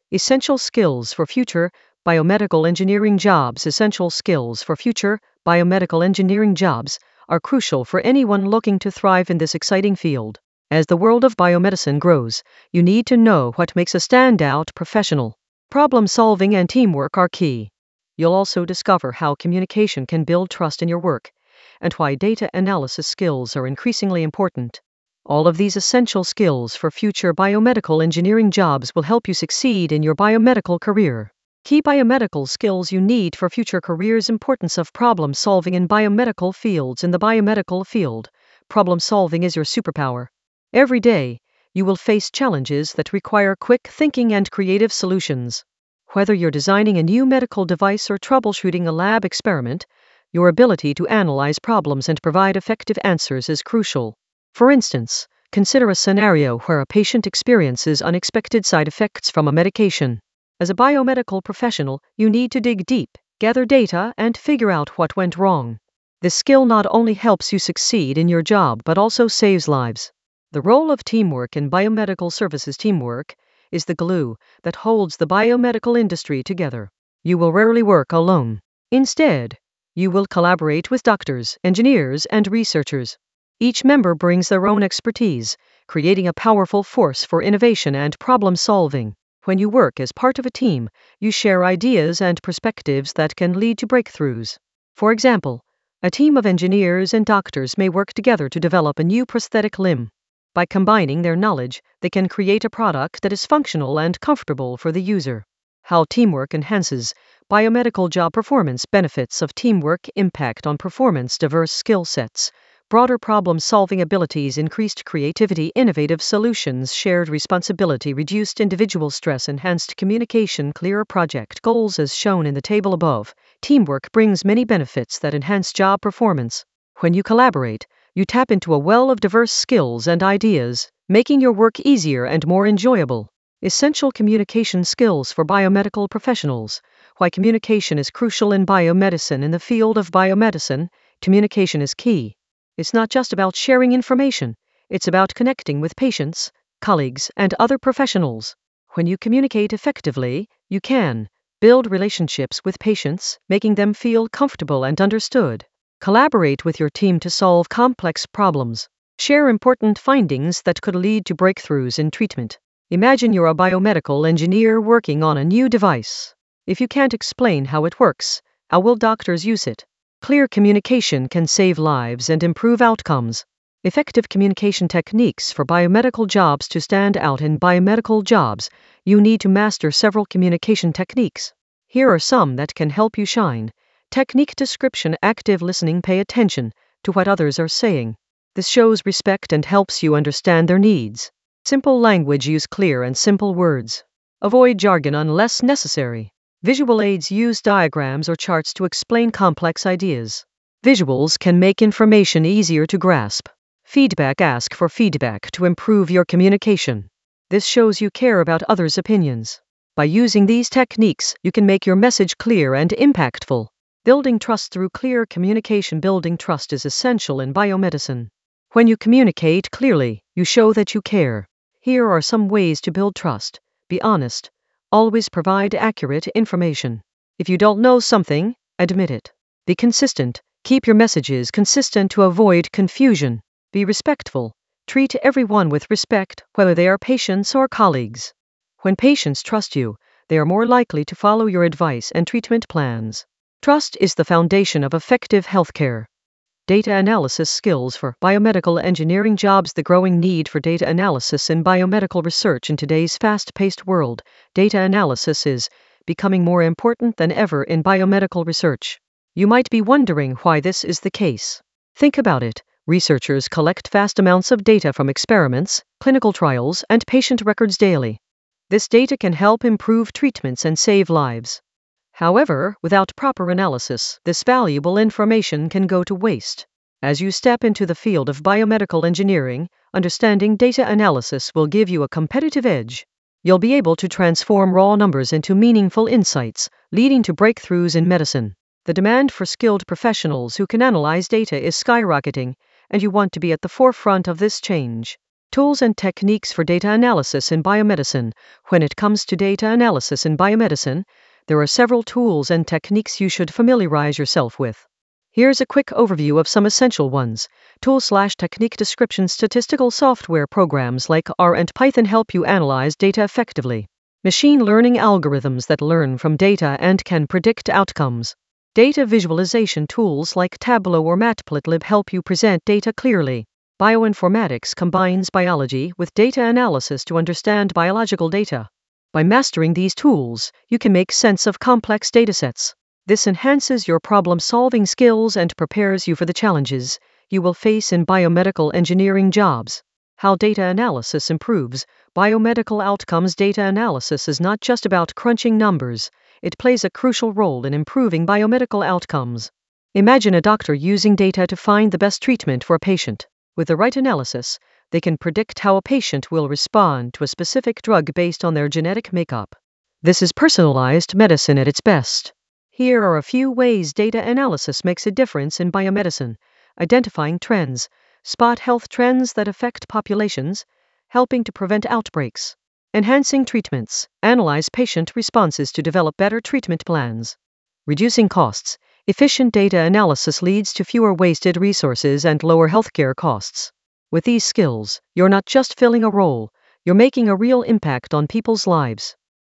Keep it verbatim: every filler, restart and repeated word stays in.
Essential skills for future biomedical engineering jobs. Essential skills for future biomedical engineering jobs are crucial for anyone looking to thrive in this exciting field. As the world of biomedicine grows, you need to know what makes a standout professional. Problem solving and teamwork are key. You'll also discover how communication can build trust in your work, and why data analysis skills are increasingly important. All of these essential skills for future biomedical engineering jobs will help you succeed in your biomedical career. Key biomedical skills you need for future careers. Importance of problem solving in biomedical fields. In the biomedical field, problem solving is your superpower. Every day, you will face challenges that require quick thinking and creative solutions. Whether you're designing a new medical device or troubleshooting a lab experiment, your ability to analyze problems and provide effective answers is crucial. For instance, consider a scenario where a patient experiences unexpected side effects from a medication. As a biomedical professional, you need to dig deep, gather data, and figure out what went wrong. This skill not only helps you succeed in your job but also saves lives. The role of teamwork in biomedical services. Teamwork is the glue that holds the biomedical industry together. You will rarely work alone. Instead, you will collaborate with doctors, engineers, and researchers. Each member brings their own expertise, creating a powerful force for innovation and problem solving. When you work as part of a team, you share ideas and perspectives that can lead to breakthroughs. For example, a team of engineers and doctors may work together to develop a new prosthetic limb. By combining their knowledge, they can create a product that is functional and comfortable for the user. How teamwork enhances biomedical job performance. Benefits of teamwork. Impact on performance. Diverse skill sets, broader problem-solving abilities, increased creativity, innovative solutions, shared responsibility, reduced individual stress, enhanced communication, clearer project goals. As shown in the table above, teamwork brings many benefits that enhance job performance. When you collaborate, you tap into a well of diverse skills and ideas, making your work easier and more enjoyable. Essential communication skills for biomedical professionals. Why communication is crucial in biomedicine. In the field of biomedicine, communication is key. It's not just about sharing information, it's about connecting with patients, colleagues, and other professionals. When you communicate effectively, you can build relationships with patients, making them feel comfortable and understood. Collaborate with your team to solve complex problems. Share important findings that could lead to breakthroughs in treatment. Imagine you're a biomedical engineer working on a new device. If you can't explain how it works, how will doctors use it? Clear communication can save lives and improve outcomes. Effective communication techniques for biomedical jobs. To stand out in biomedical jobs, you need to master several communication techniques. Here are some that can help you shine. Technique description. Active listening. Pay attention to what others are saying. This shows respect and helps you understand their needs. Simple language. Use clear and simple words. Avoid jargon unless necessary. Visual aids. Use diagrams or charts to explain complex ideas. Visuals can make information easier to grasp. Feedback. Ask for feedback to improve your communication. This shows you care about others' opinions. By using these techniques, you can make your message clear and impactful. Building trust through clear communication. Building trust is essential in biomedicine. When you communicate clearly, you show that you care. Here are some ways to build trust. Be honest. Always provide accurate information. If you don't know something, admit it. Be consistent. Keep your messages consistent to avoid confusion. Be respectful. Treat everyone with respect, whether they are patients or colleagues. When patients trust you, they are more likely to follow your advice and treatment plans. Trust is the foundation of effective healthcare. Data analysis skills for biomedical engineering jobs. The growing need for data analysis in biomedical research. In today's fast-paced world, data analysis is becoming more important than ever in biomedical research. You might be wondering why this is the case. Think about it. Researchers collect vast amounts of data from experiments, clinical trials, and patient records daily. This data can help improve treatments and save lives. However, without proper analysis, this valuable information can go to waste. As you step into the field of biomedical engineering, understanding data analysis will give you a competitive edge. You'll be able to transform raw numbers into meaningful insights, leading to breakthroughs in medicine. The demand for skilled professionals who can analyze data is skyrocketing, and you want to be at the forefront of this change. Tools and techniques for data analysis in biomedicine. When it comes to data analysis in biomedicine, there are several tools and techniques you should familiarize yourself with. Here's a quick overview of some essential ones. Tool slash technique description. Statistical software programs like R and Python help you analyze data effectively. Machine learning algorithms that learn from data and can predict outcomes. Data visualization tools like Tableau or Matplotlib help you present data clearly. Bioinformatics combines biology with data analysis to understand biological data. By mastering these tools, you can make sense of complex datasets. This enhances your problem-solving skills and prepares you for the challenges you will face in biomedical engineering jobs. How data analysis improves biomedical outcomes. Data analysis is not just about crunching numbers, it plays a crucial role in improving biomedical outcomes. Imagine a doctor using data to find the best treatment for a patient. With the right analysis, they can predict how a patient will respond to a specific drug based on their genetic makeup. This is personalized medicine at its best. Here are a few ways data analysis makes a difference in biomedicine. Identifying trends. Spot health trends that affect populations, helping to prevent outbreaks. Enhancing treatments. Analyze patient responses to develop better treatment plans. Reducing costs. Efficient data analysis leads to fewer wasted resources and lower healthcare costs. With these skills, you're not just filling a role, you're making a real impact on people's lives.